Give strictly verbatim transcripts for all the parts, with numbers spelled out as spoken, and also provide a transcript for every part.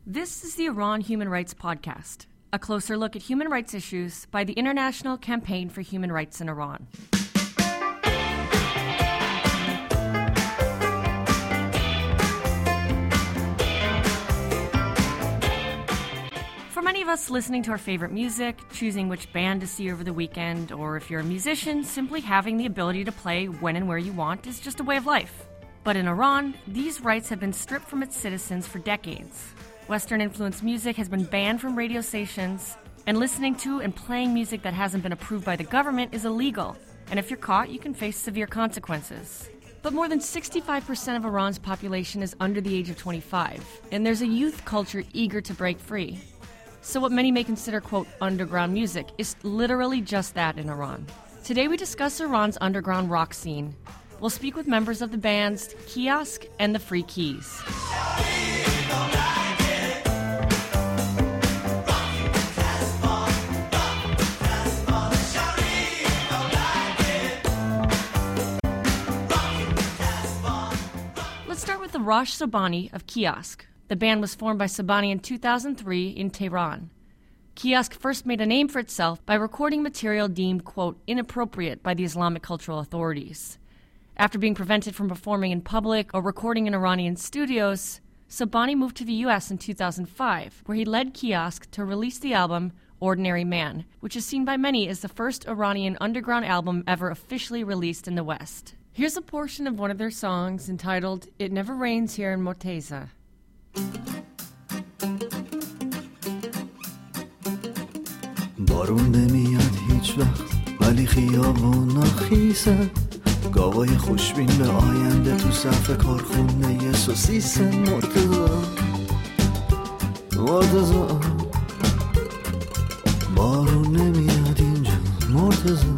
This is the Iran Human Rights Podcast, a closer look at human rights issues by the International Campaign for Human Rights in Iran. For many of us, listening to our favorite music, choosing which band to see over the weekend, or if you're a musician, simply having the ability to play when and where you want is just a way of life. But in Iran, these rights have been stripped from its citizens for decades. Western-influenced music has been banned from radio stations, and listening to and playing music that hasn't been approved by the government is illegal, and if you're caught, you can face severe consequences. But more than sixty-five percent of Iran's population is under the age of twenty-five, and there's a youth culture eager to break free. So what many may consider, quote, underground music is literally just that in Iran. Today we discuss Iran's underground rock scene. We'll speak with members of the bands Kiosk and the Free Keys. Let's start with the Rosh Sobhani of Kiosk. The band was formed by Sobhani in two thousand three in Tehran. Kiosk first made a name for itself by recording material deemed, quote, inappropriate by the Islamic cultural authorities. After being prevented from performing in public or recording in Iranian studios, Sobhani moved to the U S in two thousand five, where he led Kiosk to release the album Ordinary Man, which is seen by many as the first Iranian underground album ever officially released in the West. Here's a portion of one of their songs entitled It Never Rains Here in Morteza. بارون نمیاد هیچ وقت ولی خیابونا خیسه گاوای خوشبین به آینده تو صف کارخونه یه سوسیس مرتضا مرتضا بارون نمیاد اینجا مرتضا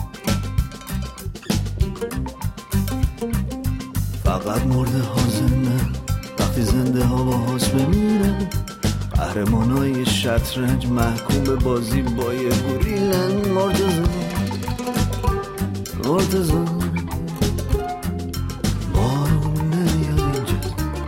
فقط مرده ها زنده وقتی زنده ها با هاست بمیره قهرمانای شطرنج محکوم به بازی با یه گوریلن مرتضا مرتضا بارون نمیاد اینجا.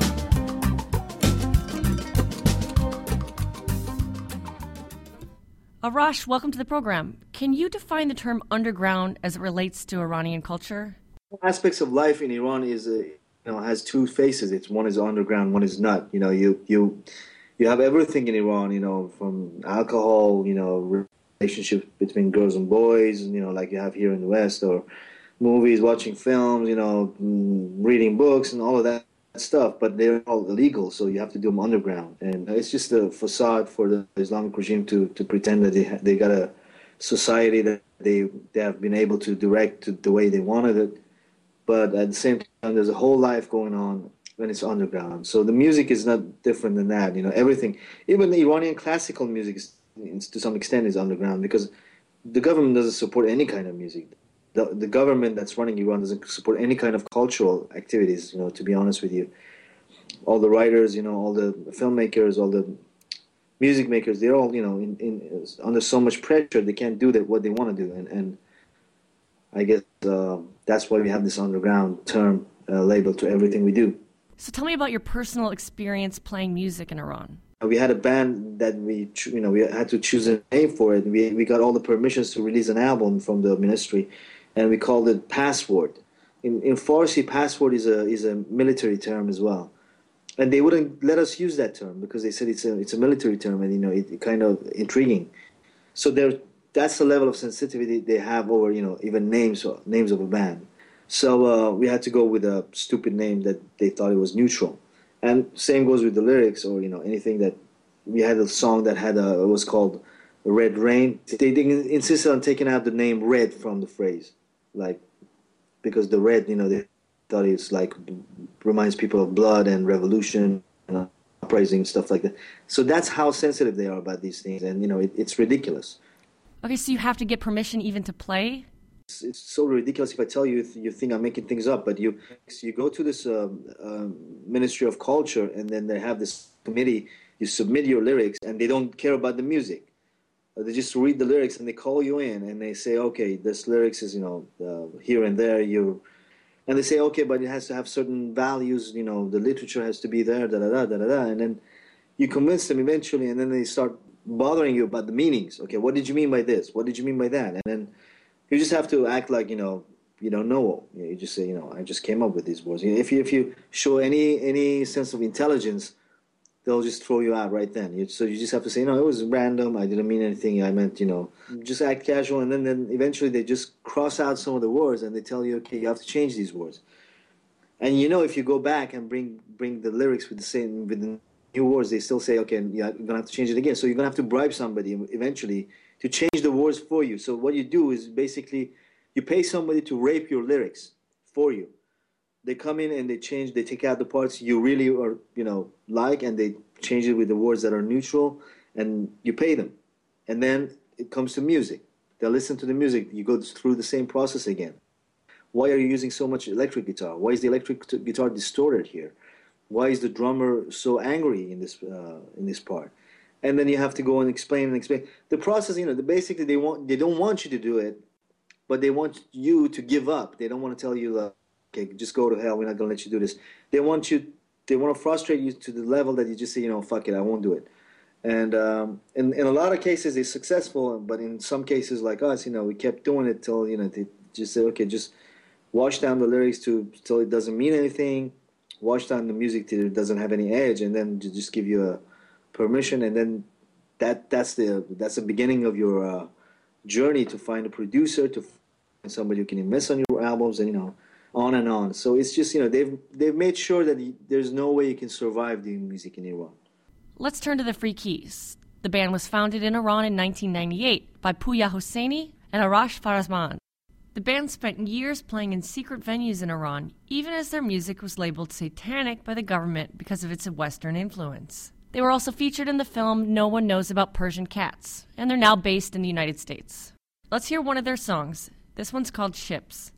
Arash, welcome to the program. Can you define the term underground as it relates to Iranian culture? Aspects of life in Iran is uh, you know has two faces. It's one is underground, one is not. You know, you you you have everything in Iran. You know, from alcohol, you know, relationships between girls and boys. You know, like you have here in the West, or movies, watching films. You know, reading books and all of that stuff. But they're all illegal, so you have to do them underground. And it's just a facade for the Islamic regime to to pretend that they they got a society that they they have been able to direct to the way they wanted it. But at the same time, there's a whole life going on when it's underground. So the music is not different than that. You know, everything, even the Iranian classical music, is, to some extent, is underground because the government doesn't support any kind of music. The, the government that's running Iran doesn't support any kind of cultural activities, you know, to be honest with you. All the writers, you know, all the filmmakers, all the music makers, they're all, you know, in, in under so much pressure, they can't do that what they want to do. And, and I guess uh, that's why we have this underground term uh, labeled to everything we do. So tell me about your personal experience playing music in Iran. We had a band that we, you know, we had to choose a name for it. We we got all the permissions to release an album from the ministry, and we called it Password. In in Farsi, Password is a is a military term as well, and they wouldn't let us use that term because they said it's a it's a military term, and you know, it, it kind of intriguing. So there. That's the level of sensitivity they have over, you know, even names names of a band. So uh, we had to go with a stupid name that they thought it was neutral. And same goes with the lyrics or, you know, anything that... We had a song that had a... It was called Red Rain. They, they insisted on taking out the name red from the phrase. Like, because the red, you know, they thought it's like... Reminds people of blood and revolution and uprising and stuff like that. So that's how sensitive they are about these things. And, you know, it, it's ridiculous. Okay, so you have to get permission even to play? It's, it's so ridiculous if I tell you, you think I'm making things up, but you you go to this um, um, Ministry of Culture and then they have this committee, you submit your lyrics and they don't care about the music. They just read the lyrics and they call you in and they say, okay, this lyrics is, you know, uh, here and there, you And they say, okay, but it has to have certain values, you know, the literature has to be there, da da da da da da. And then you convince them eventually, and then they start bothering you about the meanings. Okay, what did you mean by this? What did you mean by that? And then you just have to act like, you know, you don't know. You just say, you know, I just came up with these words. If you if you show any any sense of intelligence, they'll just throw you out right then. You, so you just have to say, no, it was random. I didn't mean anything. I meant, you know, just act casual. And then, then eventually they just cross out some of the words and they tell you, okay, you have to change these words. And you know, if you go back and bring bring the lyrics with the same with the new words, they still say, okay, yeah, you're gonna have to change it again. So you're gonna have to bribe somebody eventually to change the words for you. So what you do is basically you pay somebody to rape your lyrics for you. They come in and they change, they take out the parts you really are, you know, like, and they change it with the words that are neutral, and you pay them. And then it comes to music. They listen to the music. You go through the same process again. Why are you using so much electric guitar? Why is the electric t- guitar distorted here? Why is the drummer so angry in this uh, in this part? And then you have to go and explain and explain. The process, you know, the, basically they want they don't want you to do it, but they want you to give up. They don't want to tell you, uh, okay, just go to hell. We're not going to let you do this. They want you. They want to frustrate you to the level that you just say, you know, fuck it, I won't do it. And um, in in a lot of cases, they're successful, but in some cases, like us, you know, we kept doing it till, you know, they just said, okay, just wash down the lyrics to till it doesn't mean anything. Wash down the music till it doesn't have any edge, and then just give you a permission, and then that that's the that's the beginning of your uh, journey to find a producer, to find somebody who can invest on your albums, and you know, on and on. So it's just, you know, they've they've made sure that you, there's no way you can survive doing music in Iran. Let's turn to the Free Keys. The band was founded in Iran in nineteen ninety-eight by Pouya Hosseini and Arash Farazman. The band spent years playing in secret venues in Iran, even as their music was labeled satanic by the government because of its Western influence. They were also featured in the film No One Knows About Persian Cats, and they're now based in the United States. Let's hear one of their songs. This one's called Ships.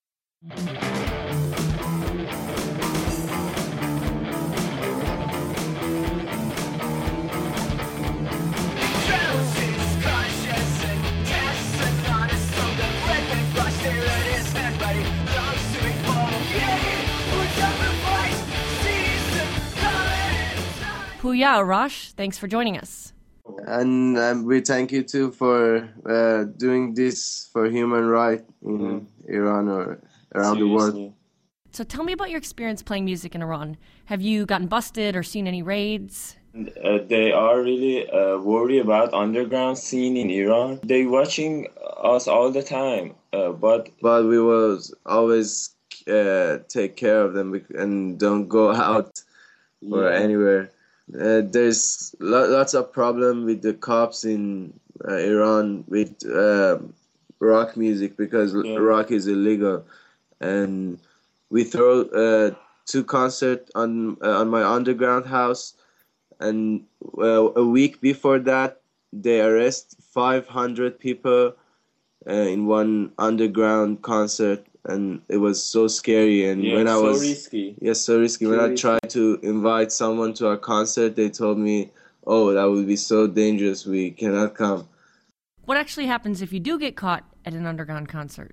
Pouya, Arash, thanks for joining us. And um, we thank you too for uh, doing this for human rights in mm-hmm. Iran or around Seriously. the world. So tell me about your experience playing music in Iran. Have you gotten busted or seen any raids? Uh, they are really uh, worried about underground scene in Iran. They watching us all the time, uh, but but we will always uh, take care of them and don't go out or yeah. anywhere. Uh, there's lo- lots of problem with the cops in uh, Iran with uh, rock music because yeah. rock is illegal, and we throw uh, two concerts on uh, on my underground house, and uh, a week before that they arrest five hundred people uh, in one underground concert. And it was so scary. And yeah, when I so was risky. Yes, so risky. So when risky. I tried to invite someone to our concert, they told me, "Oh, that would be so dangerous. We cannot come." What actually happens if you do get caught at an underground concert?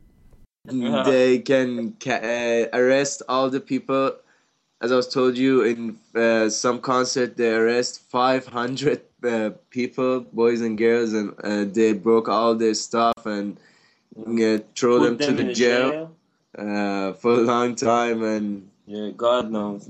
They can ca- uh, arrest all the people. As I was told you, in uh, some concert, they arrest five hundred uh, people, boys and girls, and uh, they broke all their stuff and uh, throw Put them to them the in jail. jail. Uh, for a long time, and yeah, God knows.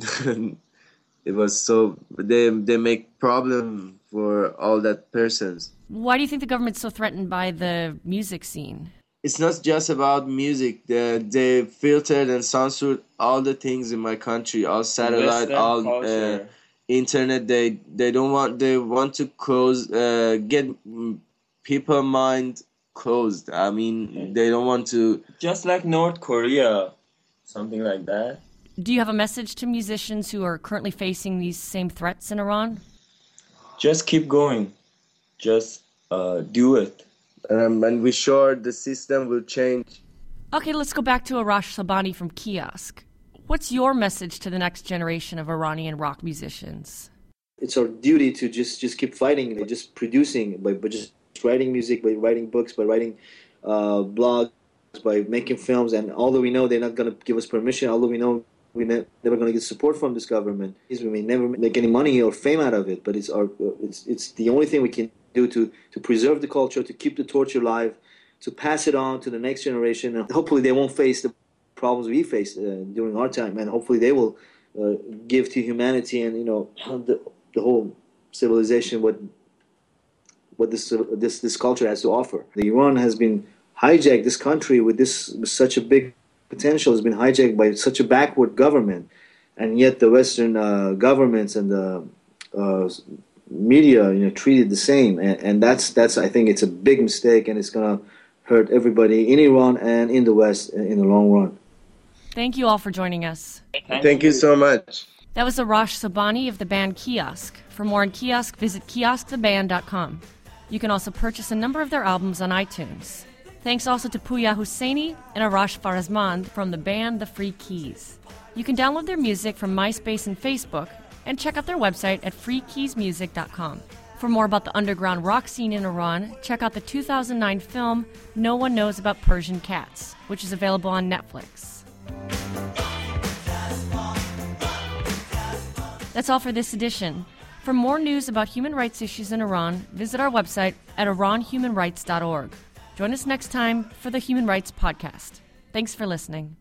It was so they they make problem for all that persons. Why do you think the government's so threatened by the music scene? It's not just about music. They they filtered and censored all the things in my country, all satellite, Western all culture. uh, internet. They they don't want they want to close uh, get people mind. Closed. I mean, they don't want to... Just like North Korea, something like that. Do you have a message to musicians who are currently facing these same threats in Iran? Just keep going. Just uh, do it. Um, and we're sure the system will change. Okay, let's go back to Arash Sabani from Kiosk. What's your message to the next generation of Iranian rock musicians? It's our duty to just, just keep fighting, just producing, but, but just... writing music, by writing books, by writing uh, blogs, by making films. And although we know they're not going to give us permission, although we know we're ne- never going to get support from this government. We may never make any money or fame out of it, but it's our it's it's the only thing we can do to to preserve the culture, to keep the torch alive, to pass it on to the next generation, and hopefully they won't face the problems we faced uh, during our time, and hopefully they will uh, give to humanity and you know the, the whole civilization what what this uh, this this culture has to offer. The Iran has been hijacked. This country with this with such a big potential has been hijacked by such a backward government, and yet the Western uh, governments and the uh, media, you know, treat it the same, and, and that's that's I think it's a big mistake, and it's gonna hurt everybody in Iran and in the West in the long run. Thank you all for joining us. Thank, Thank you. you so much. That was Arash Sobhani of the band Kiosk. For more on Kiosk, visit kiosk the band dot com. You can also purchase a number of their albums on iTunes. Thanks also to Pooya Husseini and Arash Farazmand from the band The Free Keys. You can download their music from MySpace and Facebook and check out their website at free keys music dot com. For more about the underground rock scene in Iran, check out the two thousand nine film No One Knows About Persian Cats, which is available on Netflix. That's all for this edition. For more news about human rights issues in Iran, visit our website at iran human rights dot org. Join us next time for the Human Rights Podcast. Thanks for listening.